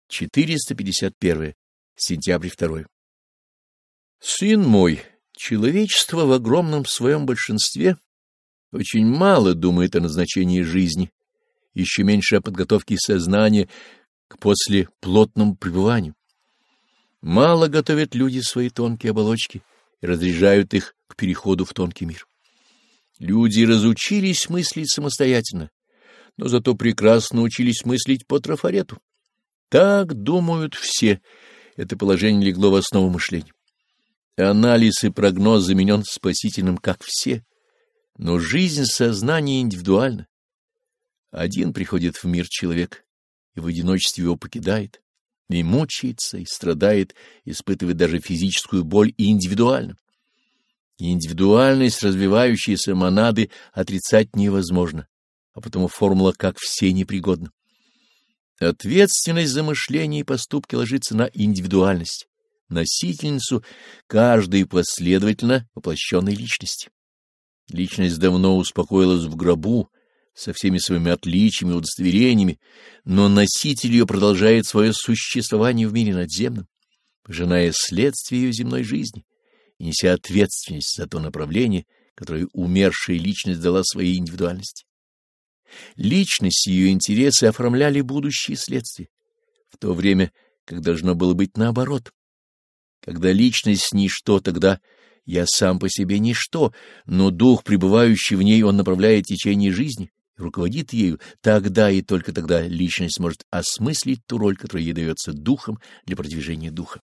451. Сентябрь 2. Сын мой, человечество в огромном своем большинстве очень мало думает о назначении жизни, еще меньше о подготовке сознания к послеплотному пребыванию. Мало готовят люди свои тонкие оболочки и разряжают их к переходу в тонкий мир. Люди разучились мыслить самостоятельно, но зато прекрасно учились мыслить по трафарету. Так думают все. Это положение легло в основу мышления. Анализ и прогноз заменен спасительным, как все. Но жизнь сознания индивидуальна. Один приходит в мир человек, и в одиночестве его покидает, и мучается, и страдает, испытывает даже физическую боль и индивидуально. Индивидуальность развивающейся монады отрицать невозможно, а потому формула «как все» непригодна. Ответственность за мышление и поступки ложится на индивидуальность, носительницу каждой последовательно воплощенной личности. Личность давно успокоилась в гробу со всеми своими отличиями и удостоверениями, но носитель ее продолжает свое существование в мире надземном, пожиная следствие ее земной жизни и неся ответственность за то направление, которое умершая личность дала своей индивидуальности. Личность и ее интересы оформляли будущие следствия, в то время как должно было быть наоборот. Когда личность — ничто, тогда я сам по себе ничто, но дух, пребывающий в ней, он направляет течение жизни и руководит ею. Тогда и только тогда личность может осмыслить ту роль, которая ей дается духом для продвижения духа.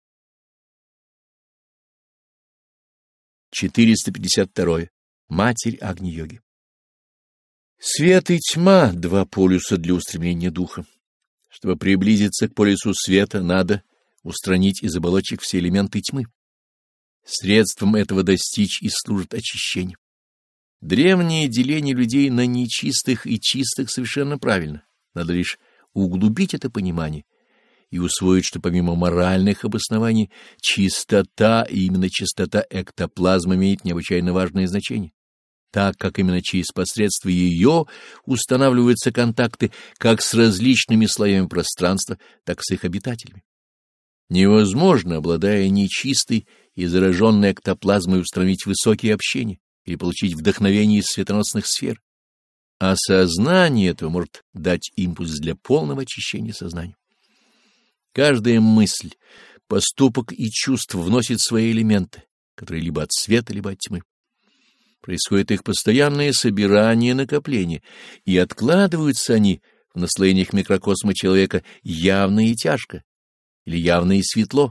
452. Матерь Агни-йоги. Свет и тьма — два полюса для устремления духа. Чтобы приблизиться к полюсу света, надо устранить из оболочек все элементы тьмы. Средством этого достичь и служит очищение. Древнее деление людей на нечистых и чистых совершенно правильно. Надо лишь углубить это понимание и усвоить, что помимо моральных обоснований, чистота, и именно чистота эктоплазмы, имеет необычайно важное значение, так как именно через посредство ее устанавливаются контакты как с различными слоями пространства, так и с их обитателями. Невозможно, обладая нечистой и зараженной эктоплазмой, устранить высокие общения или получить вдохновение из светоносных сфер, а сознание это может дать импульс для полного очищения сознания. Каждая мысль, поступок и чувство вносит свои элементы, которые либо от света, либо от тьмы. Происходит их постоянное собирание и накопление, и откладываются они в наслоениях микрокосма человека явно и тяжко, или явно и светло.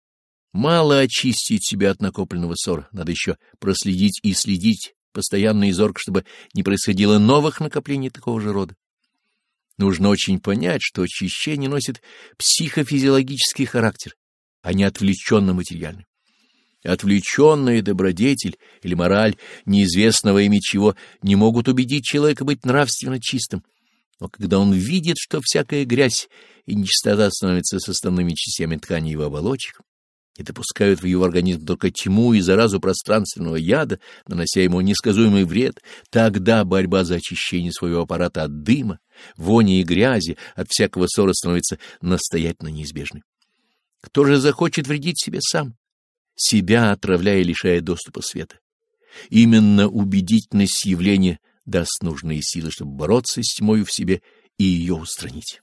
Мало очистить себя от накопленного ссора, надо еще проследить и следить постоянно и зорко, чтобы не происходило новых накоплений такого же рода. Нужно очень понять, что очищение носит психофизиологический характер, а не отвлеченно-материальный. Отвлеченная добродетель или мораль неизвестного ими чего не могут убедить человека быть нравственно чистым. Но когда он видит, что всякая грязь и нечистота становятся составными частями ткани его оболочек и допускают в его организм только тьму и заразу пространственного яда, нанося ему несказуемый вред, тогда борьба за очищение своего аппарата от дыма, вони и грязи, от всякого ссора становится настоятельно неизбежной. Кто же захочет вредить себе сам, себя отравляя и лишая доступа света? Именно убедительность явления даст нужные силы, чтобы бороться с тьмою в себе и ее устранить.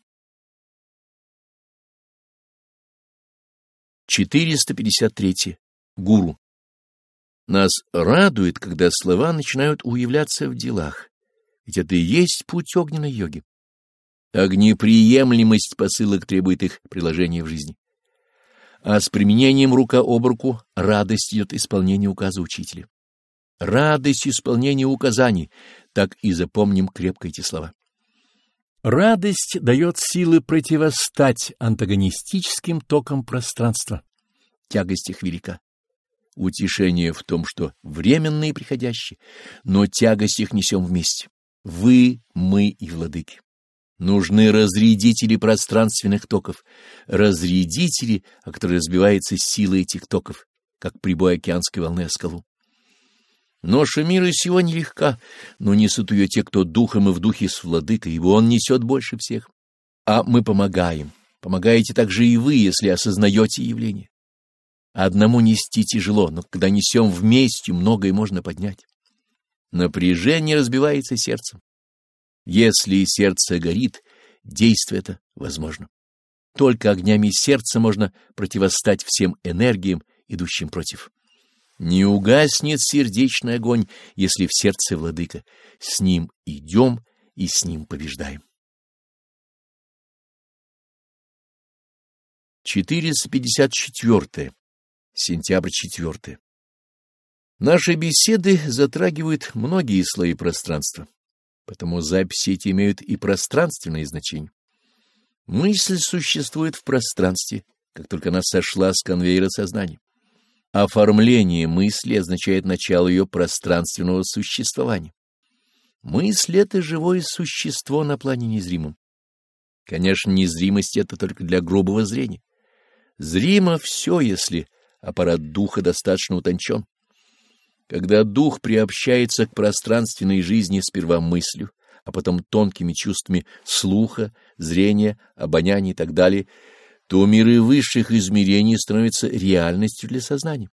453. Гуру. Нас радует, когда слова начинают уявляться в делах, ведь это и есть путь огненной йоги. Огнеприемлемость посылок требует их приложения в жизни. А с применением рука об руку радость идет исполнение указа учителя. Радость исполнения указаний, так и запомним крепко эти слова. Радость дает силы противостать антагонистическим токам пространства. Тягость их велика. Утешение в том, что временные и приходящие, но тягость их несем вместе. Вы, мы и владыки. Нужны разрядители пространственных токов, разрядители, о которые разбивается сила этих токов, как прибой океанской волны о скалу. Ноша мира сего нелегка, но несут ее те, кто духом и в духе с владыкой, ибо он несет больше всех. А мы помогаем, Помогаете также и вы, если осознаете явление. Одному нести тяжело, но когда несем вместе, многое можно поднять. Напряжение разбивается сердцем. Если сердце горит, действие это возможно. Только огнями сердца можно противостать всем энергиям, идущим против. Не угаснет сердечный огонь, если в сердце владыка. С ним идем и с ним побеждаем. 454. Сентябрь 4. Наши беседы затрагивают многие слои пространства, потому записи эти имеют и пространственное значение. Мысль существует в пространстве, как только она сошла с конвейера сознания. Оформление мысли означает начало ее пространственного существования. Мысль — это живое существо на плане незримом. Конечно, незримость — это только для грубого зрения. Зримо все, если аппарат духа достаточно утончен. Когда дух приобщается к пространственной жизни сперва мыслью, а потом тонкими чувствами слуха, зрения, обоняния и так далее, то миры высших измерений становятся реальностью для сознания.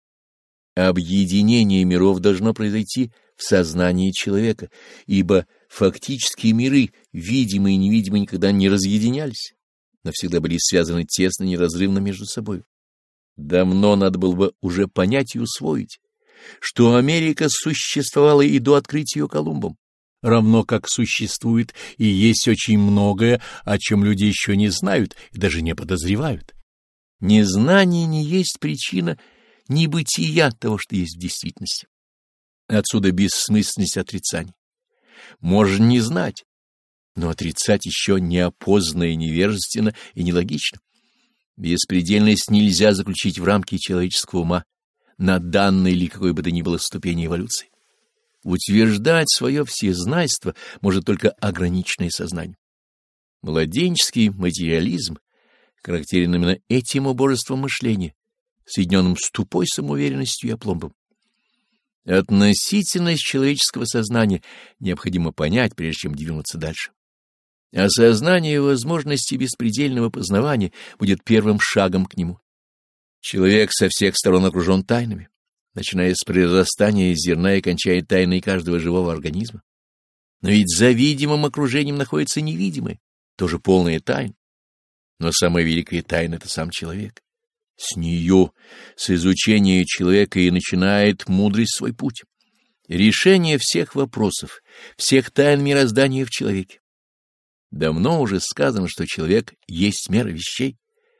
Объединение миров должно произойти в сознании человека, ибо фактические миры, видимые и невидимые, никогда не разъединялись, но всегда были связаны тесно и неразрывно между собой. Давно надо было бы уже понять и усвоить, что Америка существовала и до открытия ее Колумбом, равно как существует и есть очень многое, о чем люди еще не знают и даже не подозревают. Незнание не есть причина небытия того, что есть в действительности. Отсюда бессмысленность отрицания. Можно не знать, но отрицать еще неопознанно и невежественно и нелогично. Беспредельность нельзя заключить в рамки человеческого ума на данной или какой бы то ни было ступени эволюции. Утверждать свое всезнайство может только ограниченное сознание. Младенческий материализм характерен именно этим убожеством мышления, соединенным с тупой самоуверенностью и опломбом. Относительность человеческого сознания необходимо понять, прежде чем двинуться дальше. Осознание возможности беспредельного познавания будет первым шагом к нему. Человек со всех сторон окружен тайнами, начиная с произрастания зерна и кончая тайной каждого живого организма. Но ведь за видимым окружением находится невидимое, тоже полное тайн. Но самая великая тайна — это сам человек. С нее, с изучения человека, и начинает мудрость свой путь. Решение всех вопросов, всех тайн мироздания в человеке. Давно уже сказано, что человек есть мера вещей.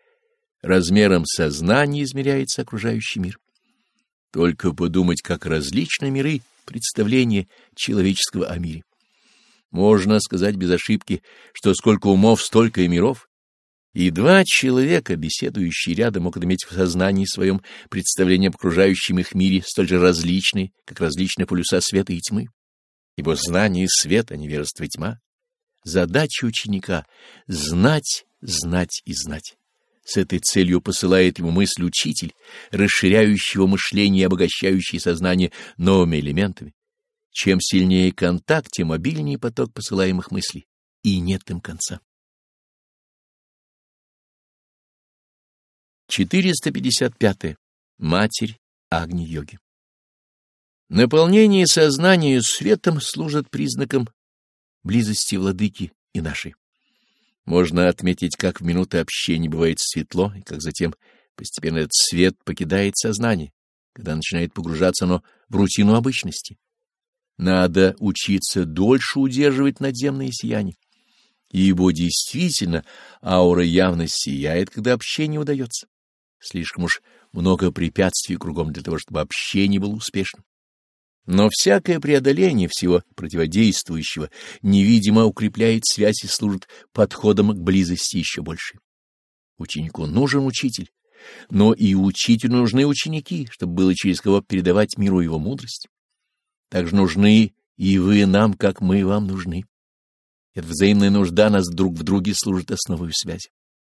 Размером сознания измеряется окружающий мир. Только подумать, как различны миры представления человеческого о мире. Можно сказать без ошибки, что сколько умов, столько и миров. И два человека, беседующие рядом, могут иметь в сознании своем представление об окружающем их мире столь же различные, как различные полюса света и тьмы. Ибо знание — свет, а невежество — тьма. Задача ученика — знать, знать и знать. С этой целью посылает ему мысль учитель, расширяющего мышление и обогащающий сознание новыми элементами. Чем сильнее контакт, тем обильнее поток посылаемых мыслей, и нет им конца. 455. Матерь Агни-йоги. Наполнение сознания светом служит признаком близости владыки и нашей. Можно отметить, как в минуты общения бывает светло, и как затем постепенно этот свет покидает сознание, когда начинает погружаться оно в рутину обычности. Надо учиться дольше удерживать надземное сияние, ибо действительно аура явно сияет, когда общение удается. Слишком уж много препятствий кругом для того, чтобы общение было успешным. Но всякое преодоление всего противодействующего невидимо укрепляет связь и служит подходом к близости еще больше. Ученику нужен учитель, но и учителю нужны ученики, чтобы было через кого передавать миру его мудрость. Также нужны и вы нам, как мы вам нужны. Эта взаимная нужда нас друг в друге служит основой связи.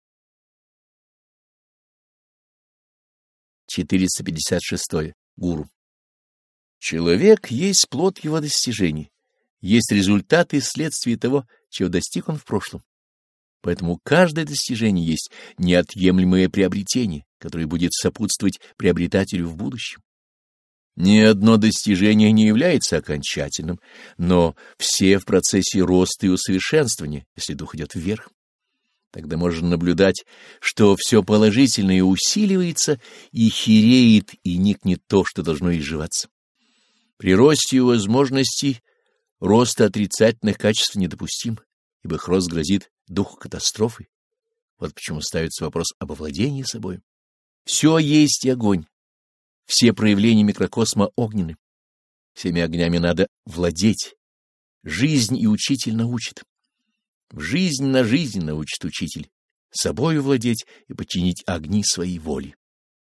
456. Гуру. Человек есть плод его достижений, есть результаты и следствия того, чего достиг он в прошлом. Поэтому каждое достижение есть неотъемлемое приобретение, которое будет сопутствовать приобретателю в будущем. Ни одно достижение не является окончательным, но все в процессе роста и усовершенствования, если дух идет вверх. Тогда можно наблюдать, что все положительное усиливается и хиреет, и никнет то, что должно изживаться. При росте возможностей роста отрицательных качеств недопустим, ибо их рост грозит духу катастрофы. Вот почему ставится вопрос об овладении собой. Все есть огонь. Все проявления микрокосма огненны. Всеми огнями надо владеть. Жизнь и учитель научит. В жизнь на жизнь научит учитель. Собою владеть и подчинить огни своей воли.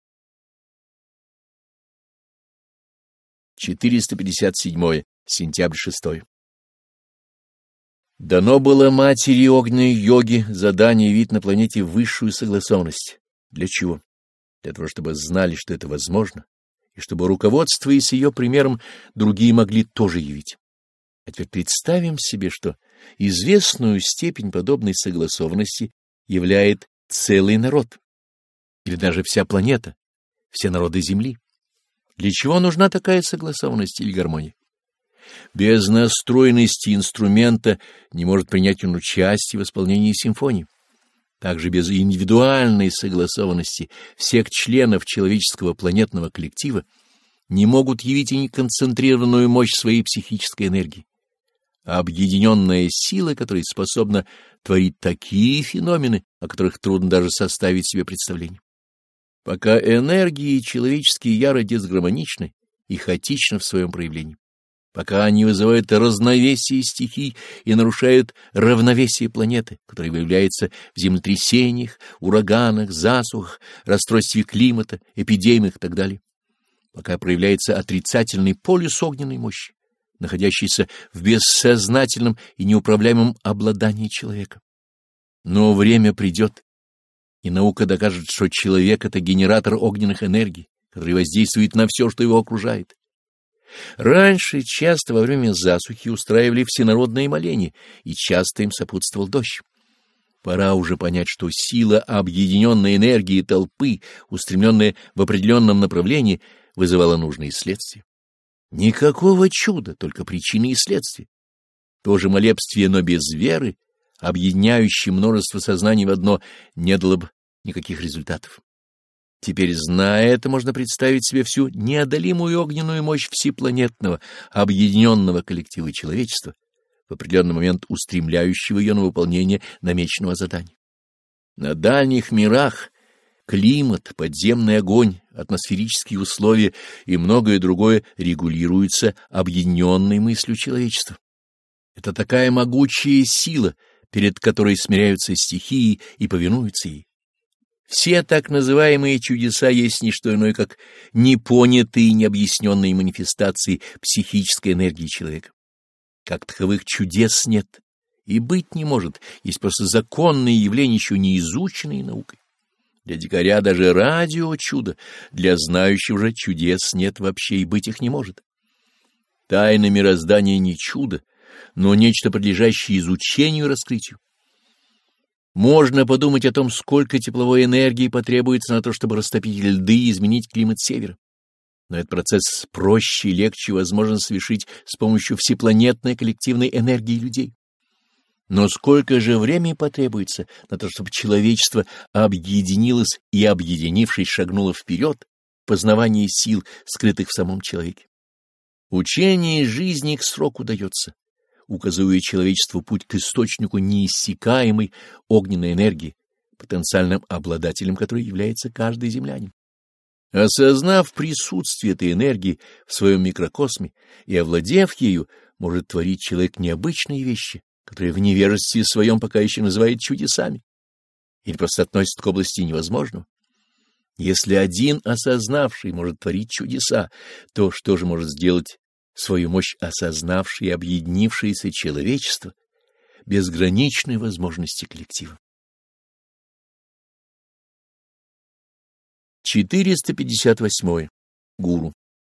457. Сентябрь 6. Дано было матери огненной йоги задание явить на планете высшую согласованность. Для чего? Для того, чтобы знали, что это возможно, и чтобы, руководствуясь ее примером, другие могли тоже явить. А теперь представим себе, что известную степень подобной согласованности являет целый народ, или даже вся планета, все народы Земли. Для чего нужна такая согласованность или гармония? Без настроенности инструмента не может принять он участие в исполнении симфонии. Также без индивидуальной согласованности всех членов человеческого планетного коллектива не могут явить и неконцентрированную мощь своей психической энергии. А объединенная сила, которая способна творить такие феномены, о которых трудно даже составить себе представление. Пока энергии человеческие яро дисгармоничны и хаотичны в своем проявлении, пока они вызывают разновесие стихий и нарушают равновесие планеты, которое выявляется в землетрясениях, ураганах, засухах, расстройстве климата, эпидемиях и так далее, пока проявляется отрицательный полюс огненной мощи, находящийся в бессознательном и неуправляемом обладании человека. Но время придет, и наука докажет, что человек — это генератор огненных энергий, который воздействует на все, что его окружает. Раньше часто во время засухи устраивали всенародные моления, и часто им сопутствовал дождь. Пора уже понять, что сила объединенной энергии толпы, устремленная в определенном направлении, вызывала нужные следствия. Никакого чуда, только причины и следствия. То же молебствие, но без веры, объединяющее множество сознаний в одно, не дало бы никаких результатов. Теперь, зная это, можно представить себе всю неодолимую огненную мощь всепланетного, объединенного коллектива человечества, в определенный момент устремляющего ее на выполнение намеченного задания. На дальних мирах климат, подземный огонь, атмосферические условия и многое другое регулируются объединенной мыслью человечества. Это такая могучая сила, перед которой смиряются стихии и повинуются ей. Все так называемые чудеса есть не что иное, как непонятые и необъясненные манифестации психической энергии человека. Как таковых чудес нет и быть не может, есть просто законные явления, еще не изученные наукой. Для дикаря даже радио — чудо, для знающего же чудес нет вообще и быть их не может. Тайна мироздания не чудо, но нечто, подлежащее изучению и раскрытию. Можно подумать о том, сколько тепловой энергии потребуется на то, чтобы растопить льды и изменить климат севера. Но этот процесс проще и легче возможно совершить с помощью всепланетной коллективной энергии людей. Но сколько же времени потребуется на то, чтобы человечество объединилось и, объединившись, шагнуло вперед в познавании сил, скрытых в самом человеке? Учение жизни к сроку дается, указывая человечеству путь к источнику неиссякаемой огненной энергии, потенциальным обладателем которой является каждый землянин. Осознав присутствие этой энергии в своем микрокосме и овладев ею, может творить человек необычные вещи, которые в невежестве своем пока еще называют чудесами, или просто относят к области невозможного. Если один осознавший может творить чудеса, то что же может сделать свою мощь осознавшее и объединившееся человечество, безграничной возможности коллектива? 458. Гуру.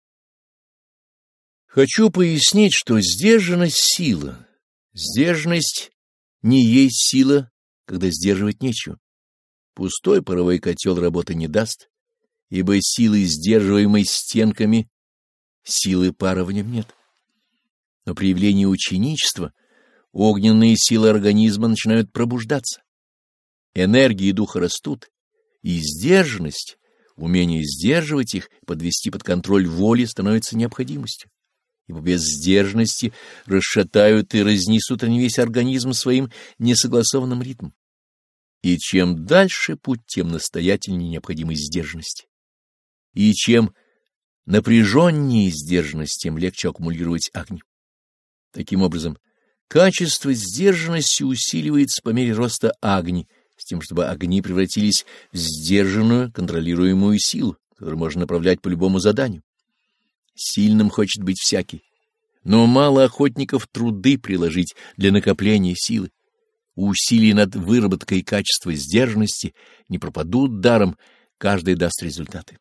Хочу пояснить, что сдержанность — сила. Сдержанность не есть сила когда сдерживать нечего. Пустой паровой котел работы не даст, ибо силы, сдерживаемой стенками, силы пара в нем нет. Но при явлении ученичества огненные силы организма начинают пробуждаться. Энергии духа растут, и сдержанность, умение сдерживать их, подвести под контроль воли становится необходимостью, ибо без сдержанности расшатают и разнесут они весь организм своим несогласованным ритмом. И чем дальше путь, тем настоятельнее необходимость сдержанности. И чем напряженнее сдержанность, тем легче аккумулировать огни. Таким образом, качество сдержанности усиливается по мере роста агни, с тем, чтобы огни превратились в сдержанную, контролируемую силу, которую можно направлять по любому заданию. Сильным хочет быть всякий, но мало охотников труды приложить для накопления силы. Усилия над выработкой качества сдержанности не пропадут даром, каждый даст результаты.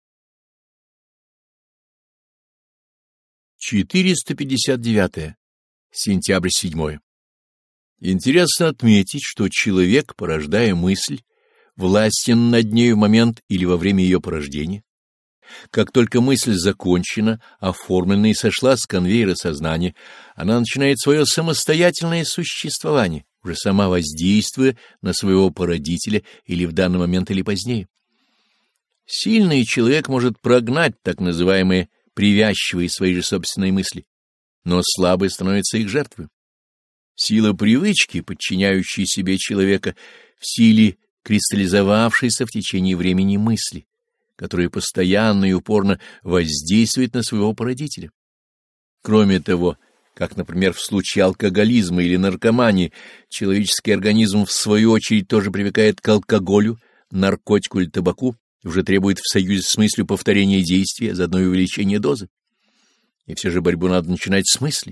459. Сентябрь 7. Интересно отметить, что человек, порождая мысль, властен над нею в момент или во время ее порождения. Как только мысль закончена, оформлена и сошла с конвейера сознания, она начинает свое самостоятельное существование, уже сама воздействуя на своего породителя или в данный момент, или позднее. Сильный человек может прогнать так называемые привязчивые свои же собственные мысли, но слабый становится их жертвой. Сила привычки, подчиняющей себе человека, в силе кристаллизовавшейся в течение времени мысли, которая постоянно и упорно воздействует на своего породителя. Кроме того, как, например, в случае алкоголизма или наркомании, человеческий организм, в свою очередь, тоже привыкает к алкоголю, наркотику или табаку, и уже требует в союзе с мыслью повторения действия, заодно и увеличения дозы. И все же борьбу надо начинать с мысли.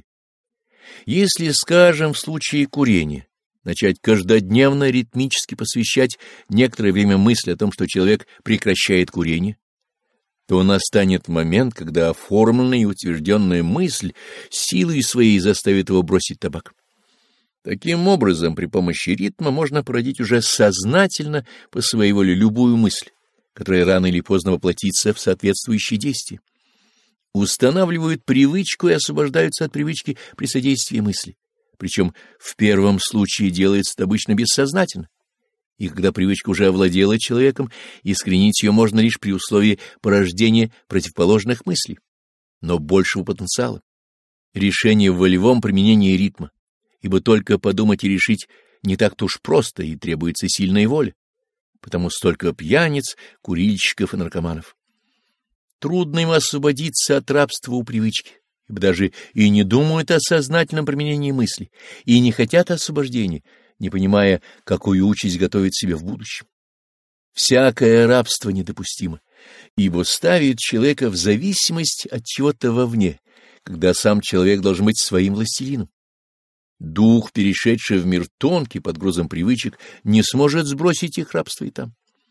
Если, скажем, в случае курения, начать каждодневно ритмически посвящать некоторое время мысли о том, что человек прекращает курение, то настанет момент, когда оформленная и утвержденная мысль силой своей заставит его бросить табак. Таким образом, при помощи ритма можно породить уже сознательно по своей воле любую мысль, которая рано или поздно воплотится в соответствующие действия. Устанавливают привычку и освобождаются от привычки при содействии мысли. Причем в первом случае делается это обычно бессознательно. И когда привычка уже овладела человеком, искоренить ее можно лишь при условии порождения противоположных мыслей, но большего потенциала. Решение в волевом применении ритма, ибо только подумать и решить не так-то уж просто, и требуется сильная воля. Потому столько пьяниц, курильщиков и наркоманов. Трудно им освободиться от рабства у привычки, ибо даже и не думают о сознательном применении мысли, и не хотят освобождения, не понимая, какую участь готовит себе в будущем. Всякое рабство недопустимо, ибо ставит человека в зависимость от чего-то вовне, когда сам человек должен быть своим властелином. Дух, перешедший в мир тонкий под грузом привычек, не сможет сбросить их рабство и там.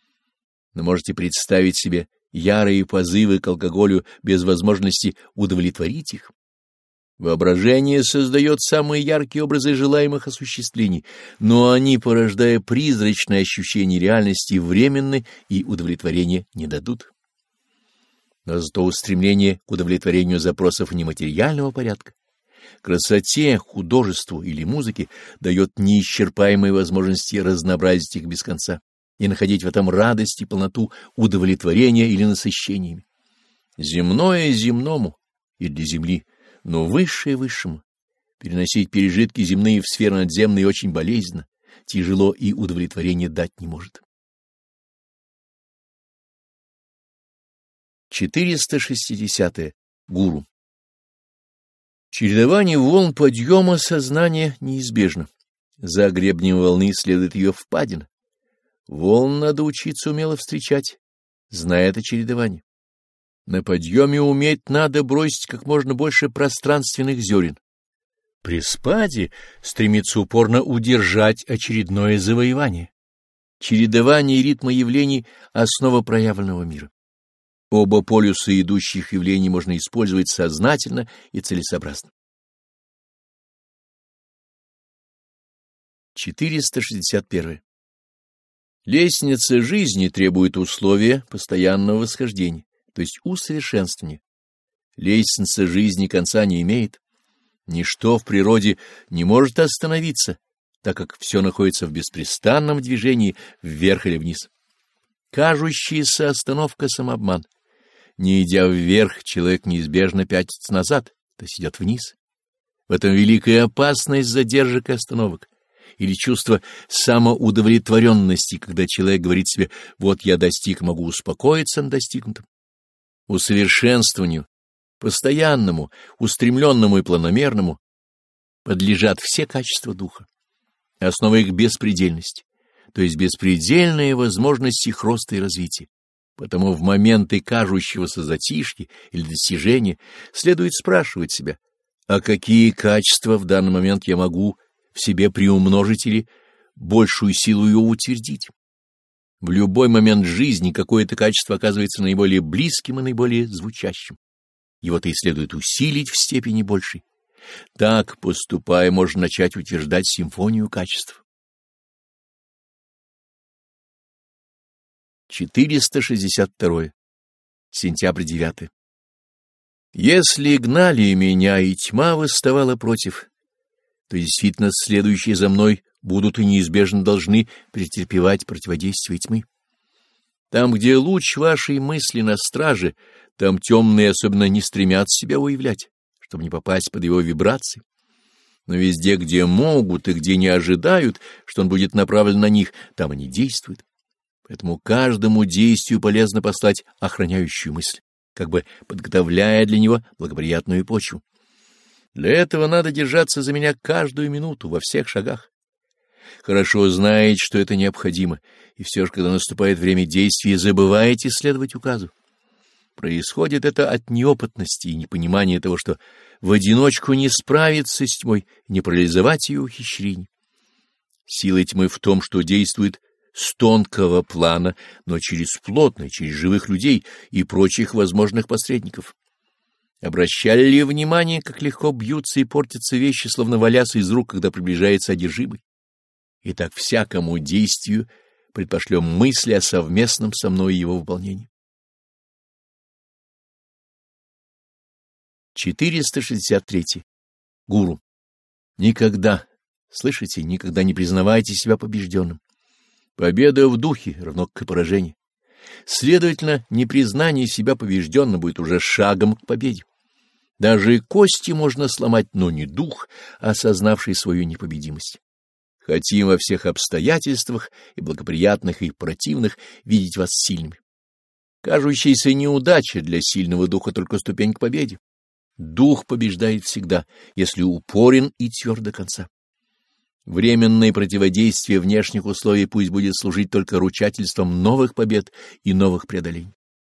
Но можете представить себе ярые позывы к алкоголю без возможности удовлетворить их. Воображение создает самые яркие образы желаемых осуществлений, но они, порождая призрачное ощущение реальности, временны и удовлетворения не дадут. Но зато устремление к удовлетворению запросов нематериального порядка, красоте, художеству или музыке дает неисчерпаемые возможности разнообразить их без конца и находить в этом радость и полноту удовлетворения или насыщениями. Земное земному и для земли, но высшее высшему. Переносить пережитки земные в сферы надземные очень болезненно, тяжело и удовлетворение дать не может. 460. Гуру. Чередование волн подъема сознания неизбежно. За гребнем волны следует ее впадина. Волн надо учиться умело встречать, зная это чередование. На подъеме уметь надо бросить как можно больше пространственных зерен. При спаде стремиться упорно удержать очередное завоевание. Чередование ритма явлений — основа проявленного мира. Оба полюса идущих явлений можно использовать сознательно и целесообразно. 461. Лестница жизни требует условия постоянного восхождения, то есть усовершенствования. Лестница жизни конца не имеет. Ничто в природе не может остановиться, так как все находится в беспрестанном движении вверх или вниз. Кажущаяся остановка — самообман. Не идя вверх, человек неизбежно пятится назад, то есть идет вниз. В этом великая опасность задержек и остановок, или чувство самоудовлетворенности, когда человек говорит себе: «Вот я достиг, могу успокоиться на достигнутом». Усовершенствованию, постоянному, устремленному и планомерному подлежат все качества духа. Основа их — беспредельность, то есть беспредельные возможности их роста и развития. Потому в моменты кажущегося затишья или достижения следует спрашивать себя: а какие качества в данный момент я могу в себе приумножить или большую силу ее утвердить? В любой момент жизни какое-то качество оказывается наиболее близким и наиболее звучащим. Его-то и следует усилить в степени большей. Так, поступая, можно начать утверждать симфонию качеств. 462. Сентябрь 9. Если гнали меня, и тьма восставала против, то действительно следующие за мной будут и неизбежно должны претерпевать противодействие тьмы. Там, где луч вашей мысли на страже, там темные особенно не стремятся себя уявлять, чтобы не попасть под его вибрации. Но везде, где могут и где не ожидают, что он будет направлен на них, там они действуют. Поэтому каждому действию полезно послать охраняющую мысль, как бы подготовляя для него благоприятную почву. Для этого надо держаться за меня каждую минуту во всех шагах. Хорошо знаете, что это необходимо, и все же, когда наступает время действия, забываете следовать указу. Происходит это от неопытности и непонимания того, что в одиночку не справиться с тьмой, не парализовать ее ухищрений. Сила тьмы в том, что действует с тонкого плана, но через плотный, через живых людей и прочих возможных посредников. Обращали ли внимание, как легко бьются и портятся вещи, словно валясь из рук, когда приближается одержимый? Итак, всякому действию предпошлем мысли о совместном со мной его выполнении. 463. Гуру. Никогда, слышите, никогда не признавайте себя побежденным. Победа в духе равно к поражению. Следовательно, непризнание себя побежденным будет уже шагом к победе. Даже кости можно сломать, но не дух, осознавший свою непобедимость. Хотим во всех обстоятельствах, и благоприятных, и противных, видеть вас сильными. Кажущаяся неудача для сильного духа только ступень к победе. Дух побеждает всегда, если упорен и тверд до конца. Временное противодействие внешних условий пусть будет служить только ручательством новых побед и новых преодолений.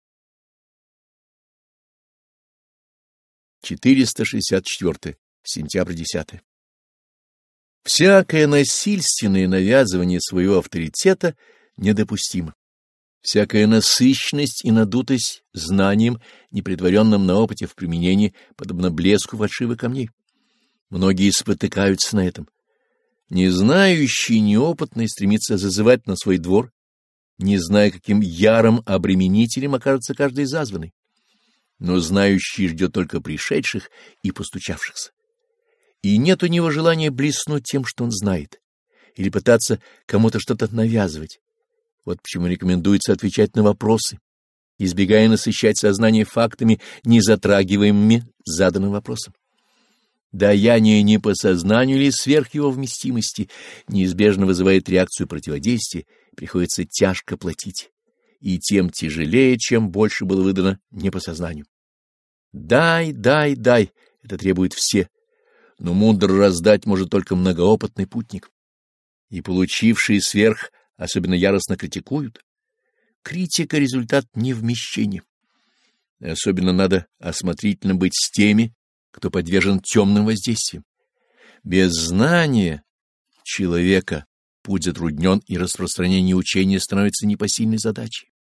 464. Сентябрь 10. Всякое насильственное навязывание своего авторитета недопустимо. Всякая насыщенность и надутость знанием, непредваренным на опыте в применении, подобно блеску фальшивых камней. Многие спотыкаются на этом. Незнающий и неопытный стремится зазывать на свой двор, не зная, каким ярым обременителем окажется каждый зазванный. Но знающий ждет только пришедших и постучавшихся. И нет у него желания блеснуть тем, что он знает, или пытаться кому-то что-то навязывать. Вот почему рекомендуется отвечать на вопросы, избегая насыщать сознание фактами, не затрагиваемыми заданным вопросом. Даяние не по сознанию или сверх его вместимости неизбежно вызывает реакцию противодействия, приходится тяжко платить, и тем тяжелее, чем больше было выдано не по сознанию. Дай, дай, дай — это требуют все, но мудро раздать может только многоопытный путник. И получившие сверх особенно яростно критикуют. Критика — результат невмещения. Особенно надо осмотрительно быть с теми, кто подвержен темным воздействиям. Без знания человека путь затруднен, и распространение учения становится непосильной задачей.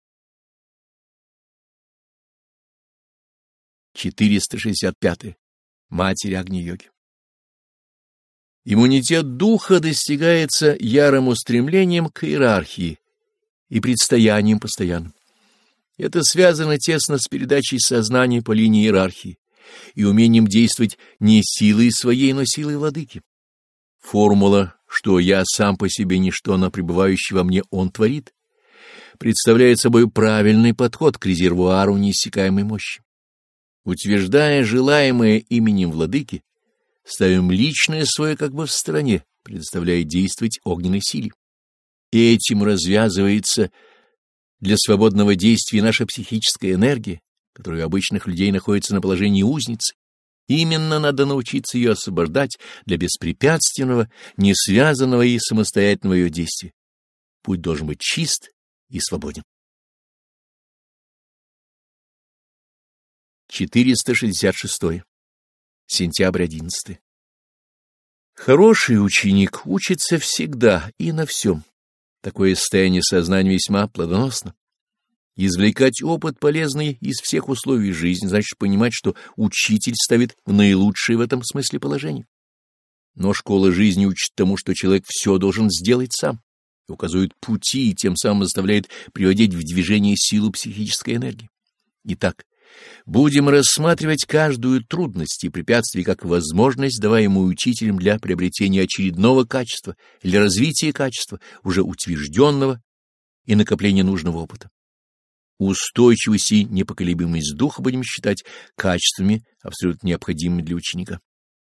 465. Матерь Агни-йоги. Иммунитет духа достигается ярым устремлением к иерархии и предстоянием постоянным. Это связано тесно с передачей сознания по линии иерархии и умением действовать не силой своей, но силой владыки. Формула, что я сам по себе ничто, но пребывающий во мне он творит, представляет собой правильный подход к резервуару неиссякаемой мощи. Утверждая желаемое именем владыки, ставим личное свое как бы в стороне, предоставляя действовать огненной силе. Этим развязывается для свободного действия наша психическая энергия, которая у обычных людей находится на положении узницы. Именно надо научиться ее освобождать для беспрепятственного, несвязанного и самостоятельного ее действия. Путь должен быть чист и свободен. 466. Сентябрь 11. Хороший ученик учится всегда и на всем. Такое состояние сознания весьма плодоносно. Извлекать опыт полезный из всех условий жизни значит понимать, что учитель ставит в наилучшее в этом смысле положение. Но школа жизни учит тому, что человек все должен сделать сам, и указывает пути и тем самым заставляет приводить в движение силу психической энергии. Итак, будем рассматривать каждую трудность и препятствие как возможность, даваемую учителем для приобретения очередного качества или развития качества, уже утвержденного, и накопления нужного опыта. Устойчивость и непоколебимость духа будем считать качествами, абсолютно необходимыми для ученика.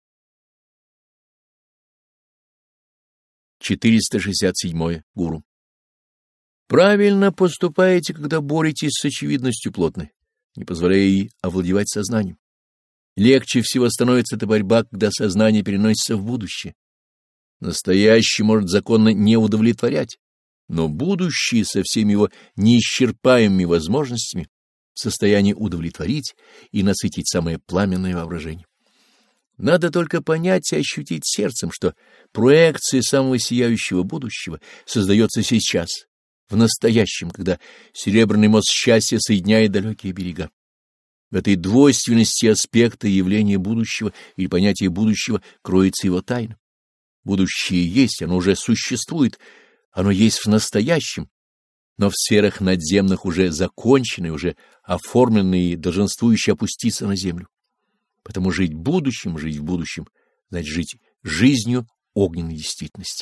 467. Гуру. Правильно поступаете, когда боретесь с очевидностью плотной, не позволяя ей овладевать сознанием. Легче всего становится эта борьба, когда сознание переносится в будущее. Настоящее может законно не удовлетворять, но будущее со всеми его неисчерпаемыми возможностями в состоянии удовлетворить и насытить самое пламенное воображение. Надо только понять и ощутить сердцем, что проекция самого сияющего будущего создается сейчас, в настоящем, когда серебряный мост счастья соединяет далекие берега. В этой двойственности аспекта явления будущего или понятия будущего кроется его тайна. Будущее есть, оно уже существует, оно есть в настоящем, но в сферах надземных уже законченное, уже оформленное и долженствующее опуститься на землю. Потому жить в будущем, значит жить жизнью огненной действительности.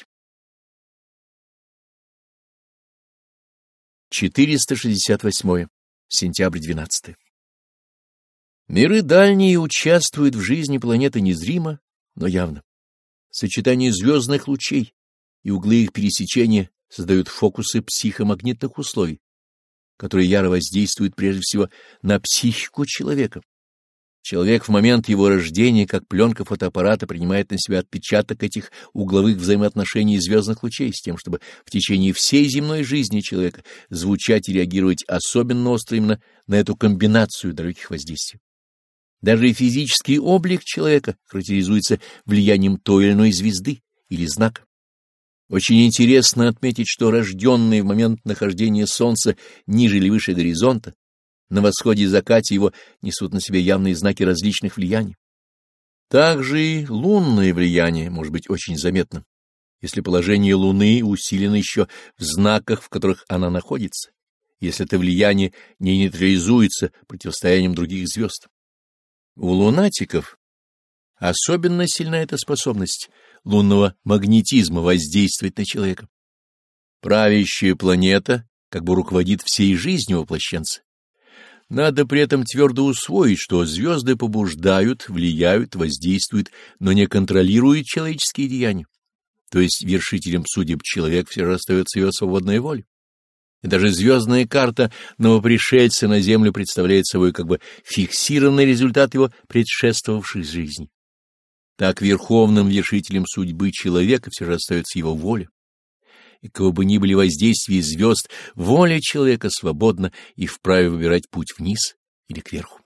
468. Сентябрь 12. Миры дальние участвуют в жизни планеты незримо, но явно. Сочетание звездных лучей и углы их пересечения создают фокусы психомагнитных условий, которые яро воздействуют прежде всего на психику человека. Человек в момент его рождения, как пленка фотоаппарата, принимает на себя отпечаток этих угловых взаимоотношений звездных лучей с тем, чтобы в течение всей земной жизни человека звучать и реагировать особенно остро именно на эту комбинацию далеких воздействий. Даже физический облик человека характеризуется влиянием той или иной звезды или знака. Очень интересно отметить, что рожденные в момент нахождения Солнца ниже или выше горизонта, на восходе и закате его несут на себе явные знаки различных влияний. Также и лунное влияние может быть очень заметным, если положение Луны усилено еще в знаках, в которых она находится, если это влияние не нейтрализуется противостоянием других звезд. У лунатиков особенно сильна эта способность лунного магнетизма воздействовать на человека. Правящая планета как бы руководит всей жизнью воплощенца. Надо при этом твердо усвоить, что звезды побуждают, влияют, воздействуют, но не контролируют человеческие деяния. То есть вершителем судеб человек все же остается его свободная воля. И даже звездная карта новопришельца на Землю представляет собой как бы фиксированный результат его предшествовавшей жизни. Так верховным вершителем судьбы человека все же остается его воля. И кого бы ни были воздействия звезд, воля человека свободна и вправе выбирать путь вниз или кверху.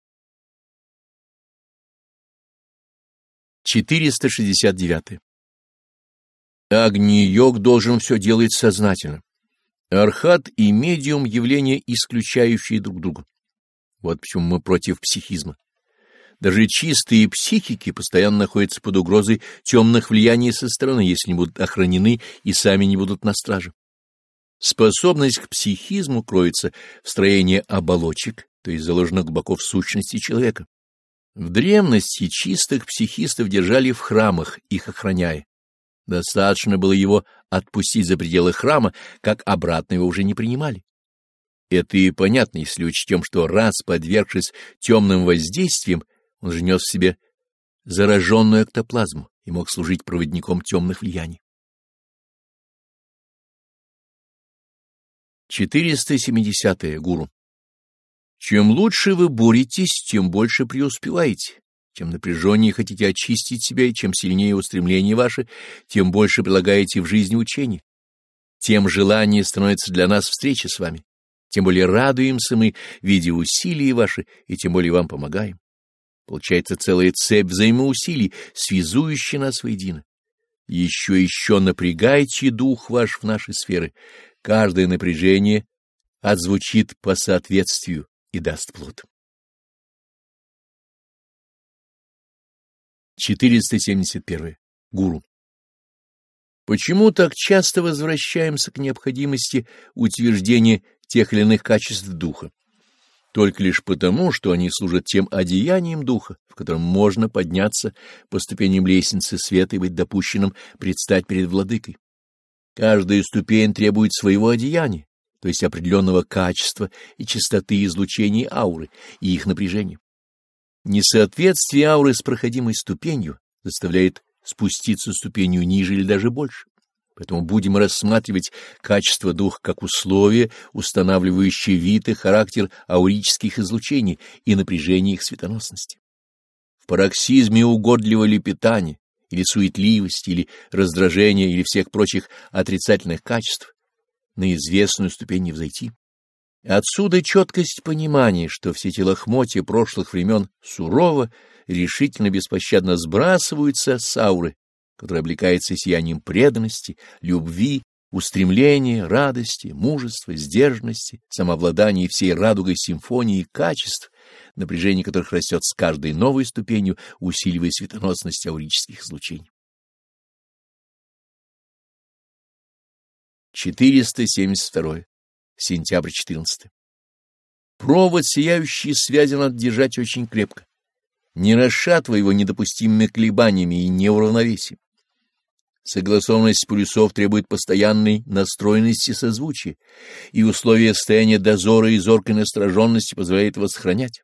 469. Агни-йог должен все делать сознательно. Архат и медиум — явления, исключающие друг друга. Вот почему мы против психизма. Даже чистые психики постоянно находятся под угрозой темных влияний со стороны, если не будут охранены и сами не будут на страже. Способность к психизму кроется в строении оболочек, то есть заложена глубоко в сущности человека. В древности чистых психистов держали в храмах, их охраняя. Достаточно было его отпустить за пределы храма, как обратно его уже не принимали. Это и понятно, если учтем, что раз подвергшись темным воздействиям, он же нес в себе зараженную эктоплазму и мог служить проводником темных влияний. 470-е. Гуру. Чем лучше вы боретесь, тем больше преуспеваете. Чем напряженнее хотите очистить себя, и чем сильнее устремления ваши, тем больше прилагаете в жизни учения. Тем желание становится для нас встреча с вами. Тем более радуемся мы, видя усилия ваши, и тем более вам помогаем. Получается целая цепь взаимоусилий, связующая нас воедино. Еще напрягайте дух ваш в наши сферы. Каждое напряжение отзвучит по соответствию и даст плод. 471. Гуру. Почему так часто возвращаемся к необходимости утверждения тех или иных качеств духа? Только лишь потому, что они служат тем одеянием духа, в котором можно подняться по ступеням лестницы света и быть допущенным предстать перед владыкой. Каждая ступень требует своего одеяния, то есть определенного качества и частоты излучений ауры и их напряжения. Несоответствие ауры с проходимой ступенью заставляет спуститься ступенью ниже или даже больше. Поэтому будем рассматривать качество духа как условие, устанавливающее вид и характер аурических излучений и напряжение их светоносности. В пароксизме угодливого лепетания или суетливости, или раздражения, или всех прочих отрицательных качеств на известную ступень не взойти. Отсюда четкость понимания, что все те лохмотья прошлых времен сурово, решительно, беспощадно сбрасываются с ауры, которая облекается сиянием преданности, любви, устремления, радости, мужества, сдержанности, самообладания и всей радугой симфонии качеств, напряжение которых растет с каждой новой ступенью, усиливая светоносность аурических излучений. 472. Сентябрь 14. Провод, сияющий связи, надо держать очень крепко, не расшатывая его недопустимыми колебаниями и неуравновесием. Согласованность полюсов требует постоянной настроенности созвучия, и условия состояния дозора и зоркой настороженности позволяет его сохранять.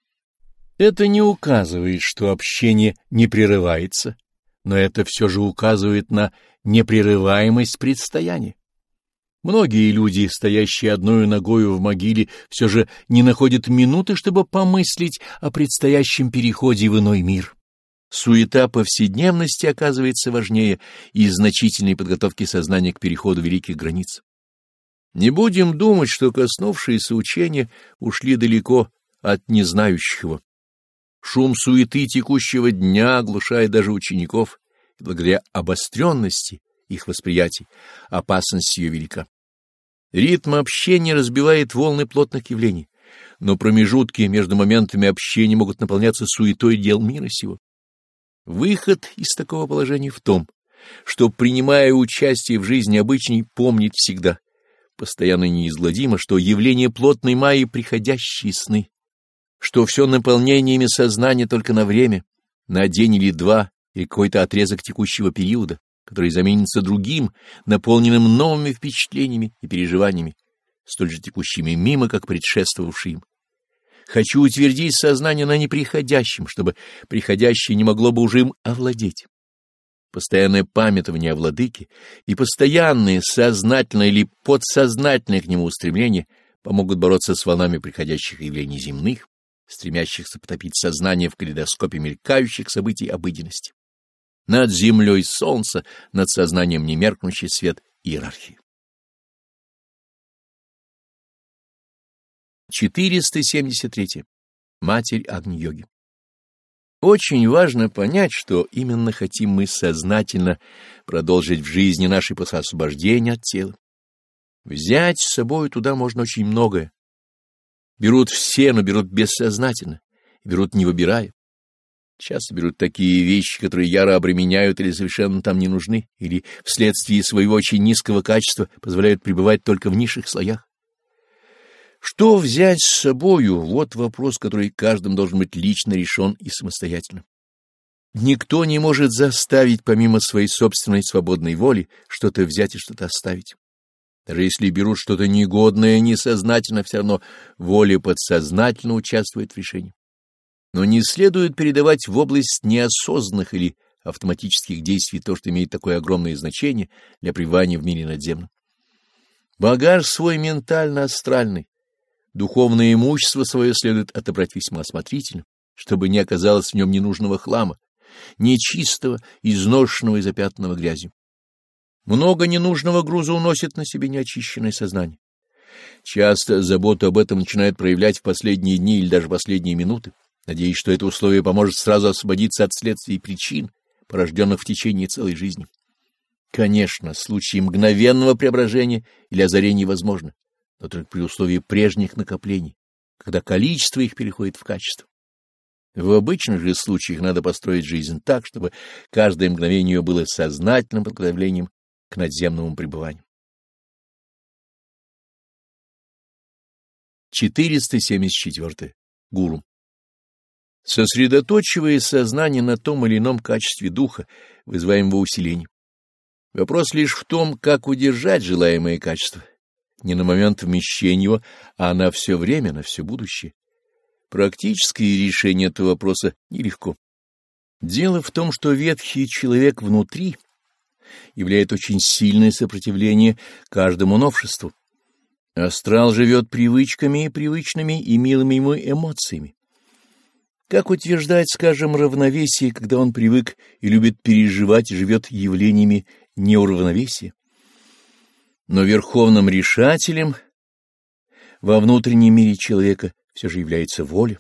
Это не указывает, что общение не прерывается, но это все же указывает на непрерываемость предстояния. Многие люди, стоящие одной ногою в могиле, все же не находят минуты, чтобы помыслить о предстоящем переходе в иной мир. Суета повседневности оказывается важнее и значительной подготовки сознания к переходу великих границ. Не будем думать, что коснувшиеся учения ушли далеко от незнающих его. Шум суеты текущего дня оглушает даже учеников, и благодаря обостренности их восприятий опасность ее велика. Ритм общения разбивает волны плотных явлений, но промежутки между моментами общения могут наполняться суетой дел мира сего. Выход из такого положения в том, что, принимая участие в жизни обычной, помнить всегда, постоянно неизгладимо, что явление плотной майи — приходящие сны, что все наполнениями сознания только на время, на день или два, и какой-то отрезок текущего периода, который заменится другим, наполненным новыми впечатлениями и переживаниями, столь же текущими мимо, как предшествовавшие им. Хочу утвердить сознание на неприходящем, чтобы приходящее не могло бы уже им овладеть. Постоянное памятование о владыке и постоянное сознательное или подсознательное к нему устремление помогут бороться с волнами приходящих явлений земных, стремящихся потопить сознание в калейдоскопе мелькающих событий обыденности. Над землей солнца, над сознанием немеркнущий свет иерархии. 473. Матерь Агни-йоги. Очень важно понять, что именно хотим мы сознательно продолжить в жизни нашей после освобождения от тела. Взять с собой туда можно очень многое. Берут все, но берут бессознательно, берут не выбирая. Часто берут такие вещи, которые яро обременяют или совершенно там не нужны, или вследствие своего очень низкого качества позволяют пребывать только в низших слоях. Что взять с собою — вот вопрос, который каждым должен быть лично решен и самостоятельно. Никто не может заставить, помимо своей собственной свободной воли, что-то взять и что-то оставить. Даже если берут что-то негодное несознательно, все равно воля подсознательно участвует в решении. Но не следует передавать в область неосознанных или автоматических действий то, что имеет такое огромное значение для пребывания в мире надземном. Багаж свой ментально-астральный, духовное имущество свое следует отобрать весьма осмотрительно, чтобы не оказалось в нем ненужного хлама, нечистого, изношенного и запятнанного грязью. Много ненужного груза уносит на себе неочищенное сознание. Часто заботу об этом начинают проявлять в последние дни или даже последние минуты, надеясь, что это условие поможет сразу освободиться от следствий и причин, порожденных в течение целой жизни. Конечно, случаи мгновенного преображения или озарения возможны, но только при условии прежних накоплений, когда количество их переходит в качество. В обычных же случаях надо построить жизнь так, чтобы каждое мгновение ее было сознательным подготовлением к надземному пребыванию. 474. Гуру. Сосредоточивая сознание на том или ином качестве духа, вызываем его усиление. Вопрос лишь в том, как удержать желаемое качество, не на момент вмещения его, а на все время, на все будущее. Практическое решение этого вопроса нелегко. Дело в том, что ветхий человек внутри являет очень сильное сопротивление каждому новшеству. Астрал живет привычками и привычными и милыми ему эмоциями. Как утверждать, скажем, равновесие, когда он привык и любит переживать, живет явлениями неуравновесия? Но верховным решателем во внутреннем мире человека все же является воля.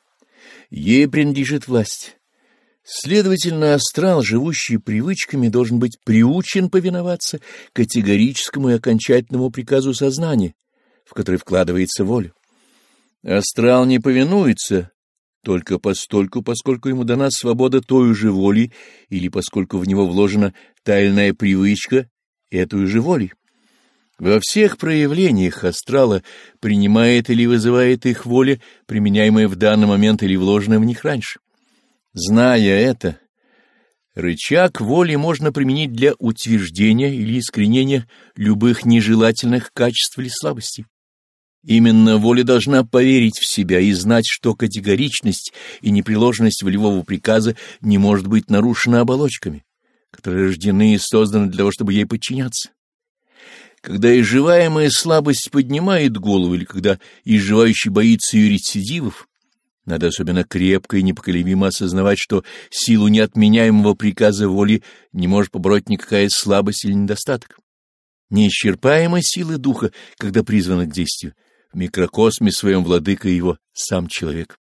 Ей принадлежит власть. Следовательно, астрал, живущий привычками, должен быть приучен повиноваться категорическому и окончательному приказу сознания, в который вкладывается воля. Астрал не повинуется только постольку, поскольку ему дана свобода той же воли, или поскольку в него вложена тайная привычка этой же волей. Во всех проявлениях астрала принимает или вызывает их воля, применяемая в данный момент или вложенная в них раньше. Зная это, рычаг воли можно применить для утверждения или искоренения любых нежелательных качеств или слабостей. Именно воля должна поверить в себя и знать, что категоричность и непреложность волевого приказа не может быть нарушена оболочками, которые рождены и созданы для того, чтобы ей подчиняться. Когда изживаемая слабость поднимает голову или когда изживающий боится ее рецидивов, надо особенно крепко и непоколебимо осознавать, что силу неотменяемого приказа воли не может побороть никакая слабость или недостаток. Неисчерпаемой силы духа, когда призвана к действию, в микрокосме своем владыка его сам человек.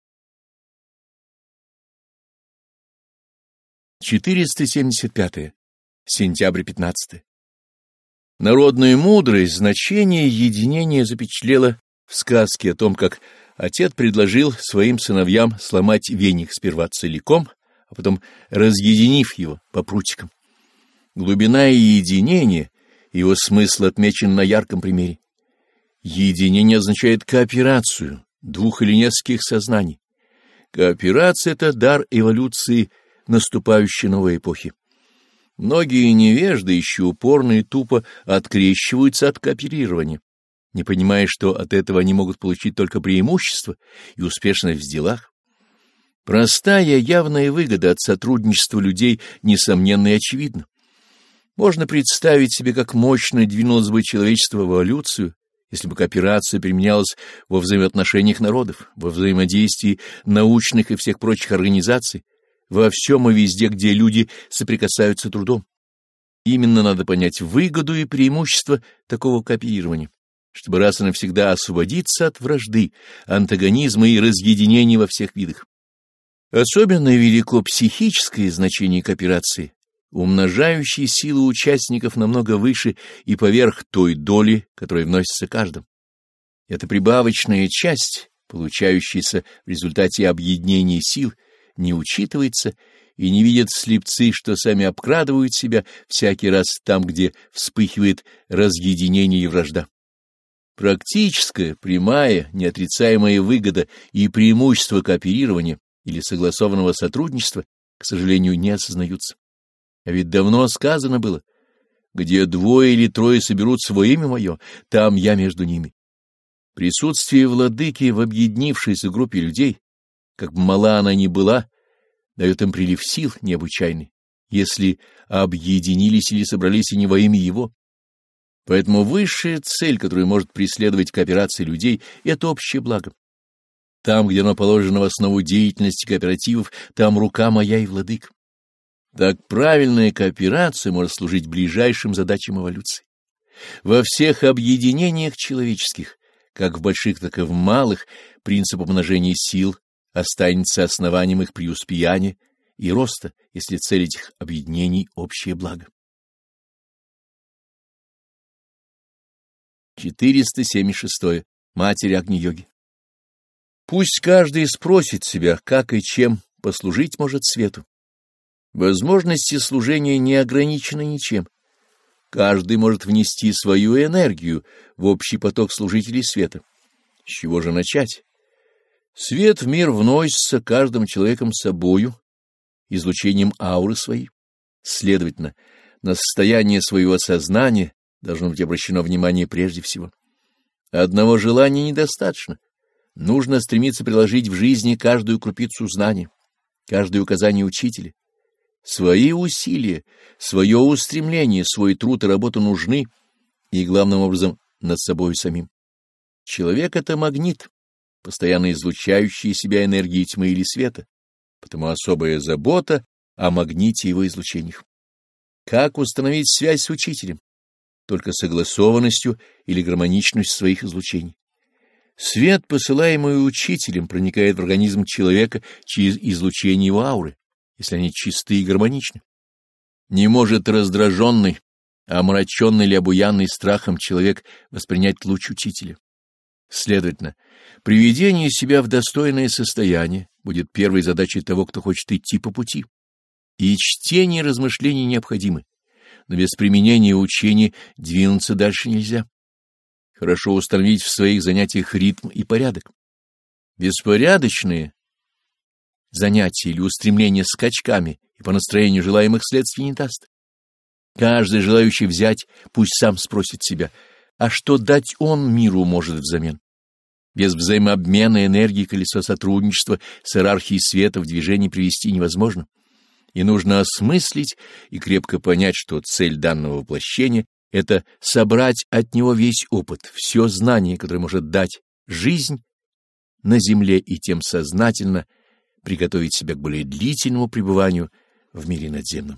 475. Сентябрь 15. Народная мудрость значение единения запечатлела в сказке о том, как отец предложил своим сыновьям сломать веник сперва целиком, а потом разъединив его по прутикам. Глубина и единение, его смысл отмечен на ярком примере. Единение означает кооперацию двух или нескольких сознаний. Кооперация — это дар эволюции наступающей новой эпохи. Многие невежды еще упорно и тупо открещиваются от кооперирования, не понимая, что от этого они могут получить только преимущество и успешность в делах. Простая явная выгода от сотрудничества людей несомненна и очевидна. Можно представить себе, как мощно двинулось бы человечество в эволюцию, если бы кооперация применялась во взаимоотношениях народов, во взаимодействии научных и всех прочих организаций, во всем и везде, где люди соприкасаются трудом. Именно надо понять выгоду и преимущество такого кооперирования, чтобы раз и навсегда освободиться от вражды, антагонизма и разъединения во всех видах. Особенно велико психическое значение кооперации, умножающей силу участников намного выше и поверх той доли, которая вносится каждым. Это прибавочная часть, получающаяся в результате объединения сил, не учитывается, и не видят слепцы, что сами обкрадывают себя всякий раз там, где вспыхивает разъединение и вражда. Практическая, прямая, неотрицаемая выгода и преимущество кооперирования или согласованного сотрудничества, к сожалению, не осознаются. А ведь давно сказано было: где двое или трое соберутся во имя мое, там я между ними. Присутствие владыки в объединившейся группе людей, как бы мала она ни была, дает им прилив сил необычайный, если объединились или собрались и не во имя его. Поэтому высшая цель, которую может преследовать кооперация людей, — это общее благо. Там, где оно положено в основу деятельности кооперативов, там рука моя и владыка. Так правильная кооперация может служить ближайшим задачам эволюции. Во всех объединениях человеческих, как в больших, так и в малых, принцип умножения сил останется основанием их преуспеяния и роста, если цель этих объединений — общее благо. 476. Матерь Агни-йоги. Пусть каждый спросит себя, как и чем послужить может свету. Возможности служения не ограничены ничем. Каждый может внести свою энергию в общий поток служителей света. С чего же начать? Свет в мир вносится каждым человеком собою, излучением ауры своей. Следовательно, на состояние своего сознания должно быть обращено внимание прежде всего. Одного желания недостаточно. Нужно стремиться приложить в жизни каждую крупицу знания, каждое указание учителя. Свои усилия, свое устремление, свой труд и работа нужны, и главным образом над собой самим. Человек — это магнит, постоянно излучающий из себя энергии тьмы или света, потому особая забота о магните его излучениях. Как установить связь с учителем? Только согласованностью или гармоничностью своих излучений. Свет, посылаемый учителем, проникает в организм человека через излучение его ауры, если они чисты и гармоничны. Не может раздраженный, омраченный или обуянный страхом человек воспринять луч учителя. Следовательно, приведение себя в достойное состояние будет первой задачей того, кто хочет идти по пути. И чтение и размышления необходимы, но без применения учения двинуться дальше нельзя. Хорошо установить в своих занятиях ритм и порядок. Беспорядочные занятия или устремления скачками и по настроению желаемых следствий не даст. Каждый желающий взять, пусть сам спросит себя, а что дать он миру может взамен? Без взаимообмена энергии колесо сотрудничества с иерархией света в движение привести невозможно. И нужно осмыслить и крепко понять, что цель данного воплощения — это собрать от него весь опыт, все знание, которое может дать жизнь на земле, и тем сознательно приготовить себя к более длительному пребыванию в мире надземном.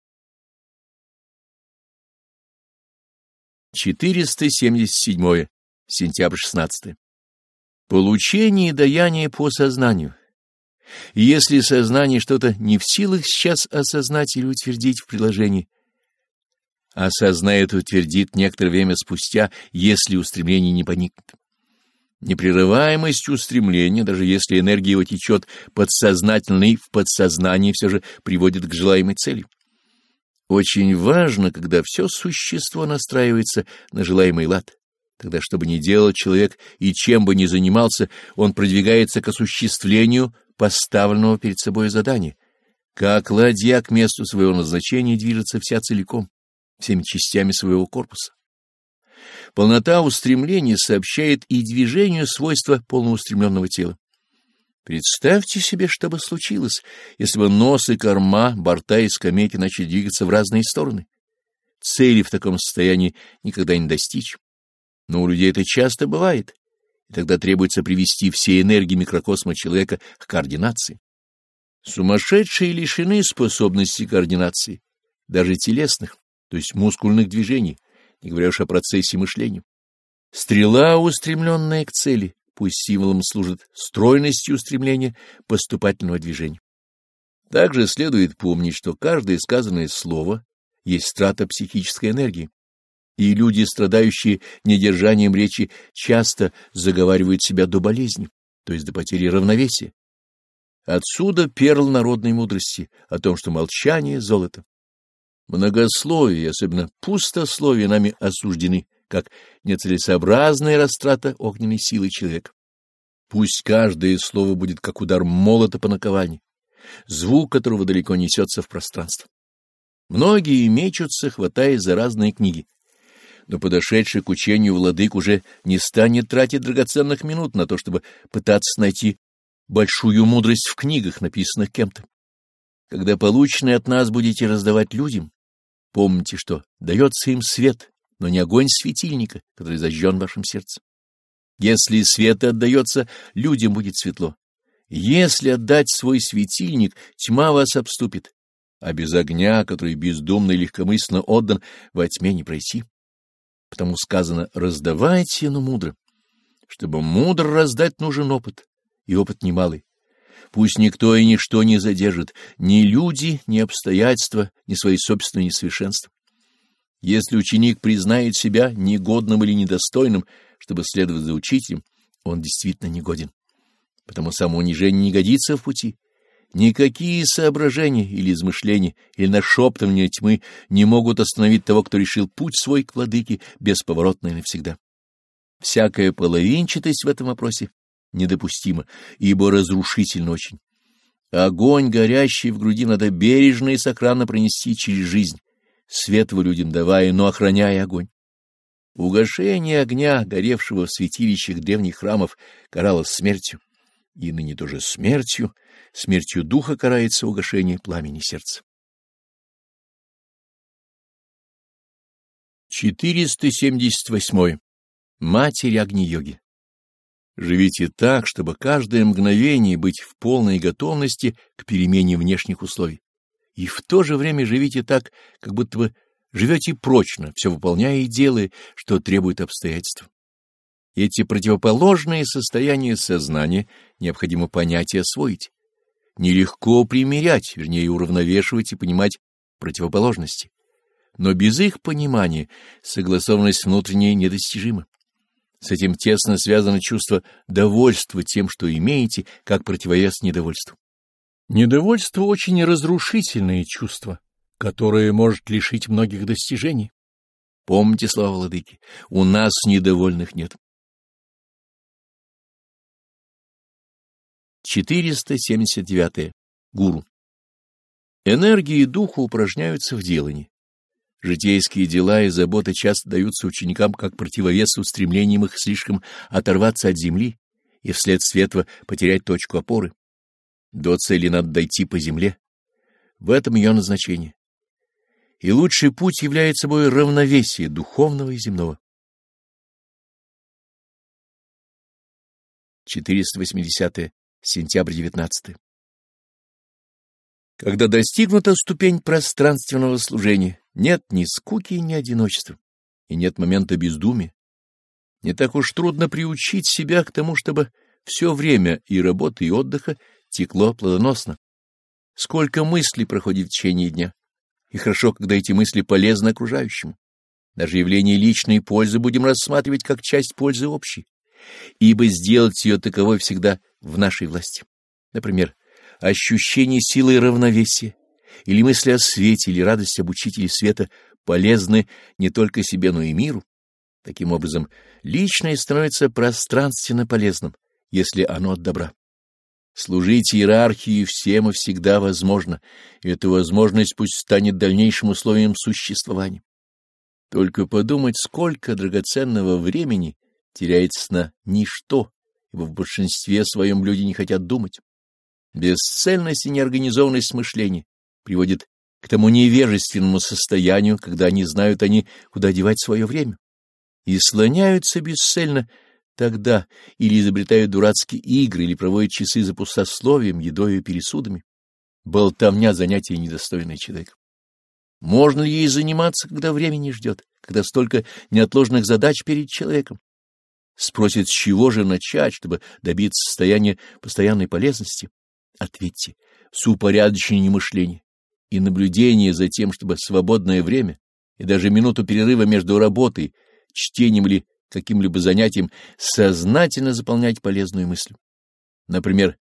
477. Сентябрь 16. Получение и даяние по сознанию. Если сознание что-то не в силах сейчас осознать или утвердить в приложении, осознает и утвердит некоторое время спустя, если устремление не поникнет. Непрерываемость устремления, даже если энергия его течет подсознательно и в подсознании, все же приводит к желаемой цели. Очень важно, когда все существо настраивается на желаемый лад. Тогда, что бы ни делал человек и чем бы ни занимался, он продвигается к осуществлению поставленного перед собой задания. Как ладья к месту своего назначения движется вся целиком, всеми частями своего корпуса. Полнота устремления сообщает и движению свойства полноустремленного тела. Представьте себе, что бы случилось, если бы нос и корма, борта и скамейки начали двигаться в разные стороны. Цели в таком состоянии никогда не достичь. Но у людей это часто бывает, и тогда требуется привести все энергии микрокосма человека к координации. Сумасшедшие лишены способности координации, даже телесных, то есть мускульных движений, не говоря уж о процессе мышления. Стрела, устремленная к цели, пусть символом служит стройности устремления поступательного движения. Также следует помнить, что каждое сказанное слово есть трата психической энергии, и люди, страдающие недержанием речи, часто заговаривают себя до болезни, то есть до потери равновесия. Отсюда перл народной мудрости о том, что молчание — золото. Многословие, особенно пустословие, нами осуждены, как нецелесообразная растрата огненной силы человека. Пусть каждое слово будет как удар молота по наковальне, звук которого далеко несется в пространство. Многие мечутся, хватаясь за разные книги, но подошедший к учению владык уже не станет тратить драгоценных минут на то, чтобы пытаться найти большую мудрость в книгах, написанных кем-то. Когда полученное от нас будете раздавать людям, помните, что дается им свет, но не огонь светильника, который зажжен в вашем сердце. Если свет отдается, людям будет светло. Если отдать свой светильник, тьма вас обступит, а без огня, который бездумно и легкомысленно отдан, во тьме не пройти. Потому сказано: раздавайте, но мудро. Чтобы мудро раздать, нужен опыт, и опыт немалый. Пусть никто и ничто не задержит, ни люди, ни обстоятельства, ни свои собственные несовершенства. Если ученик признает себя негодным или недостойным, чтобы следовать за учителем, он действительно негоден. Потому самоунижение не годится в пути. Никакие соображения или измышления, или нашептывания тьмы не могут остановить того, кто решил путь свой к владыке бесповоротно и навсегда. Всякая половинчатость в этом вопросе недопустима, ибо разрушительно очень. Огонь, горящий в груди, надо бережно и сохранно пронести через жизнь, свет его людям давая, но охраняя огонь. Угошение огня, горевшего в святилищах древних храмов, каралось смертью, и ныне тоже смертью духа карается угошение пламени сердца. 478. Матерь Агни-йоги. Живите так, чтобы каждое мгновение быть в полной готовности к перемене внешних условий. И в то же время живите так, как будто вы живете прочно, все выполняя и делая, что требует обстоятельства. Эти противоположные состояния сознания необходимо понять и освоить. Нелегко примирять, вернее, уравновешивать и понимать противоположности. Но без их понимания согласованность внутренняя недостижима. С этим тесно связано чувство довольства тем, что имеете, как противовес недовольству. Недовольство — очень разрушительное чувство, которое может лишить многих достижений. Помните слова владыки: у нас недовольных нет. 479. Гуру. Энергии духа упражняются в делании. Житейские дела и заботы часто даются ученикам как противовес устремлениям их слишком оторваться от земли и вследствие этого потерять точку опоры. До цели надо дойти по земле. В этом ее назначение. И лучший путь является собой равновесие духовного и земного. 480. Сентябрь 19. Когда достигнута ступень пространственного служения, нет ни скуки, ни одиночества, и нет момента бездумия. Не так уж трудно приучить себя к тому, чтобы все время и работы, и отдыха текло плодоносно. Сколько мыслей проходит в течение дня, и хорошо, когда эти мысли полезны окружающему. Даже явление личной пользы будем рассматривать как часть пользы общей, ибо сделать ее таковой всегда в нашей власти. Например, ощущение силы и равновесия, или мысли о свете, или радость об учителе света полезны не только себе, но и миру. Таким образом, личное становится пространственно полезным, если оно от добра. Служить иерархии всем и всегда возможно, и эта возможность пусть станет дальнейшим условием существования. Только подумать, сколько драгоценного времени теряется на ничто, ибо в большинстве своем люди не хотят думать. Бесцельность и неорганизованность мышления приводит к тому невежественному состоянию, когда не знают они, куда девать свое время, и слоняются бесцельно тогда или изобретают дурацкие игры, или проводят часы за пустословием, едой и пересудами. Болтовня — занятие недостойное человека. Можно ли ей заниматься, когда времени ждет, когда столько неотложных задач перед человеком? Спросит, с чего же начать, чтобы добиться состояния постоянной полезности? Ответьте: с упорядочения мышления и наблюдения за тем, чтобы свободное время и даже минуту перерыва между работой, чтением или каким-либо занятием сознательно заполнять полезную мысль. Например,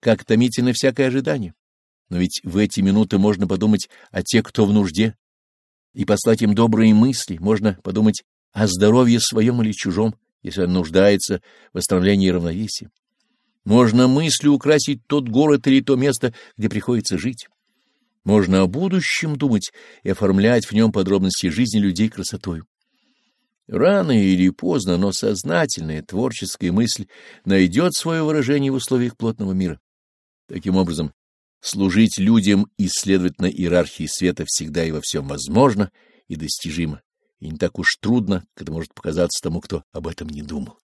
как томительно всякое ожидание. Но ведь в эти минуты можно подумать о тех, кто в нужде, и послать им добрые мысли, можно подумать о здоровье своем или чужом, если он нуждается в восстановлении равновесия. Можно мыслью украсить тот город или то место, где приходится жить. Можно о будущем думать и оформлять в нем подробности жизни людей красотою. Рано или поздно, но сознательная творческая мысль найдет свое выражение в условиях плотного мира. Таким образом, служить людям и следовательно иерархии света всегда и во всем возможно и достижимо, и не так уж трудно, как это может показаться тому, кто об этом не думал.